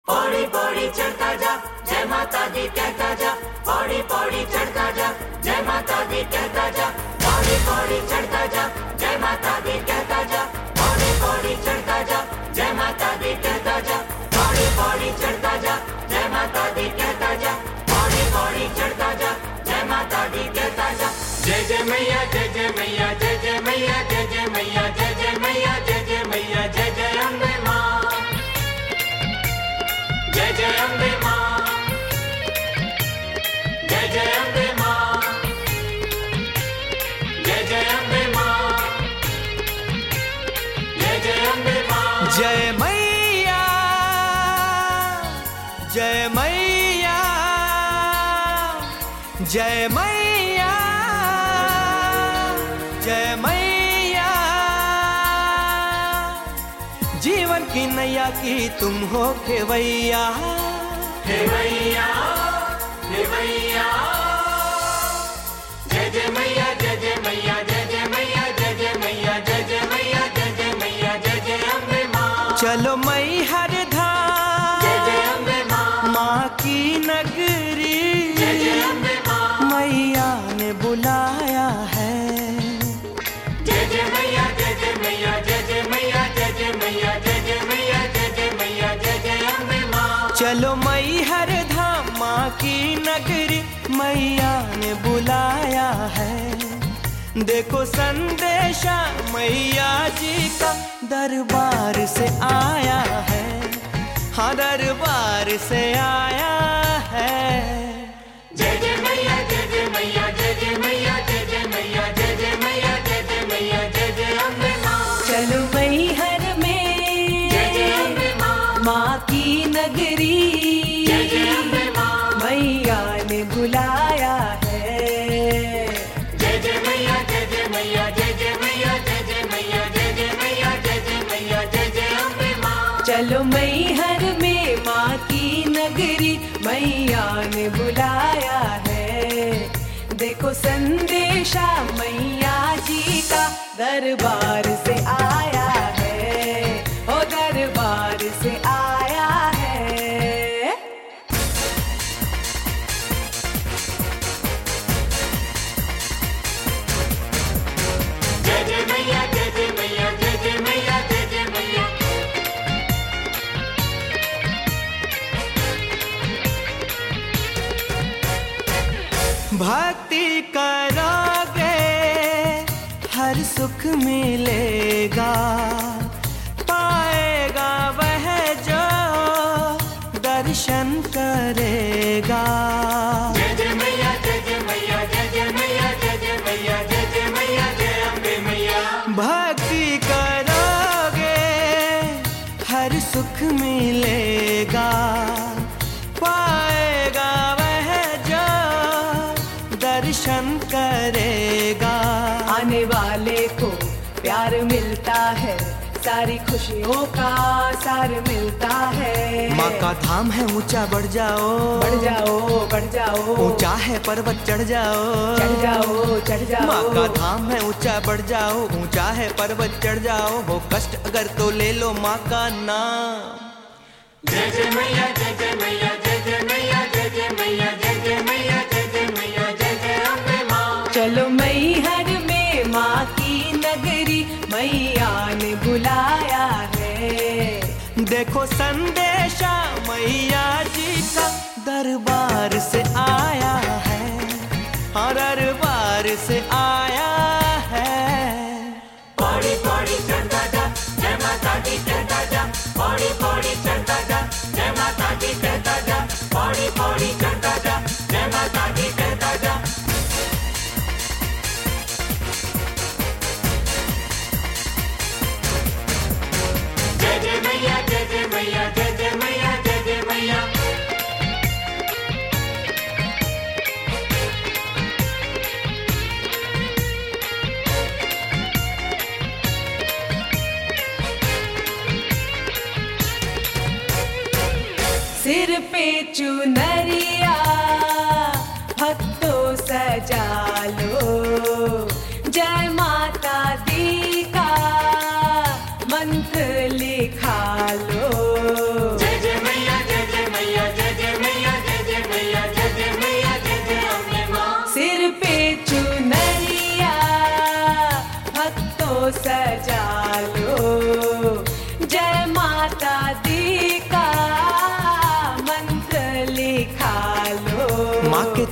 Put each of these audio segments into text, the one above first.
पौड़ी पौड़ी चढ़ता जा, जय माता दी कहता जा। पौड़ी पौड़ी चढ़ता जा, जय माता दी कहता जा। पौड़ी पौड़ी चढ़ता जा, जय माता दी कहता जा। पौड़ी पौड़ी चढ़ता जा, जय माता दी कहता जा। पौड़ी पौड़ी चढ़ता जा, जय माता दी कहता जा। पौड़ी पौड़ी चढ़ता जा, जय माता दी कहता जा। जय जय मैया, जय जय मैया, जय जय मैया, जय जय मैया, जय जय मैया, जय जय मैया, जय जय अम्बे माँ, जय जय अम्बे माँ, जय जय अम्बे माँ, जय जय अम्बे माँ, जय जय अम्बे माँ। जय मैया, जय मैया, जय मैया, जय मैया। जीवन की नैया की तुम हो खेवैया, खेवैया, खेवैया। जय जय मैया, जय जय मैया, जय जय मैया, जय जय मैया, जय जय मैया, जय जय मैया, जय जय अम्बे माँ। चलो मैहर धाम, जय जय अम्बे माँ, माँ की नगरी, जय जय अम्बे माँ। मैया ने बुलाया है। जय जय मैया, जय जय मैया, जय जय मैया, जय जय मैया, जय जय मैया, जय जय मैया, जय जय अम्बे माँ। चलो मैहर धाम, माँ की नगरी, मैया ने बुलाया है। देखो संदेशा मैया जी का दरबार से आया है, हाँ दरबार से आया है। जय जय मैया, जय जय मैया, जय जय मैया, जय जय मैया, जय जय मैया, जय जय मैया, जय जय अम्बे माँ। चलो मैहर में, जय जय अम्बे माँ, माँ की नगरी, जय जय अम्बे माँ। मैया ने बुलाया है। जय जय मैया, जय जय मैया, जय जय मैया, जय जय मैया, जय जय मैया, जय जय मैया, जय जय अम्बे माँ। चलो मैहर में, माँ की नगरी, मैया ने बुलाया है। देखो संदेशा मैया जी का दरबार से आया है, ओ दरबार से आया है। जय जय मैया, जय जय मैया, जय जय मैया, जय जय मैया। भक्ति करोगे हर सुख मिलेगा, पाएगा वह जो दर्शन करेगा। जय जय मैया, जय जय मैया, जय जय मैया, जय जय मैया, जय जय मैया, जय अम्बे मैया। भक्ति करोगे हर सुख मिलेगा, पाएगा वह जो दर्शन करेगा। आने वाले को प्यार मिलता है, सारी खुशियों का सार मिलता है। माँ का धाम है ऊंचा, बढ़ जाओ बढ़ जाओ बढ़ जाओ, ऊंचा है पर्वत, चढ़ जाओ चढ़ जाओ चढ़ जाओ। माँ का धाम है ऊंचा, बढ़ जाओ ऊंचा है पर्वत, चढ़ जाओ। हो कष्ट अगर तो ले लो माँ का नाम। जय जय मैया, जय जय मैया, जय जय मैया, जय जय मैया, जय जय मैया, जय जय मैया, जय जय अम्बे माँ। चलो मैहर में, माँ की नगरी, मैया ने बुलाया है। देखो संदेशा मैया जी का दरबार से आया है, हाँ दरबार से आया है। पौड़ी पौड़ी चढ़ता जा, जय माता दी कहता जा। पौड़ी पौड़ी चढ़ता जा, जय माता दी कहता जा। पौड़ी पौड़ी चढ़ता जा, जय माता दी कहता जा। जय जय मैया, जय जय मैया, जय जय मैया, जय जय मैया। सिर पे चुनरिया भक्तों सजा लो, जय माता दी का मंत्र लिखा लो। जय जय मैया, जय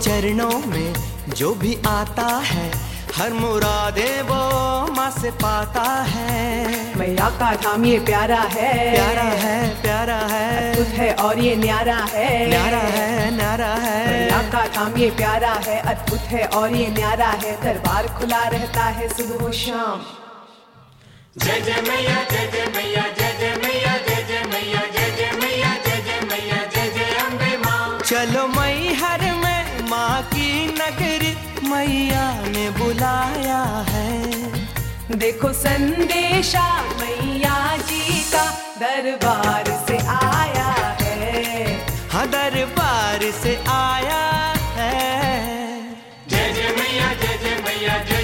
चरणों में जो भी आता है हर मुरादे वो माँ से पाता है। मैया का धाम ये प्यारा है, प्यारा है, प्यारा है, अद्भुत है और ये न्यारा है, न्यारा है, न्यारा है। मैया का धाम ये प्यारा है, अद्भुत है और ये न्यारा है। दरबार खुला रहता है सुबह शाम। जय जय मैया, जय जय मैया, जय जय मैया, जय जय मैया, जय जय मैया, जय जय मैया, जय जय अम्बे माँ। चलो मैहर में माँ की नगरी मैया ने बुलाया है। देखो संदेशा मैया जी का दरबार से आया है। हाँ दरबार से आया है। जय जय मैया, जय जय मैया, जय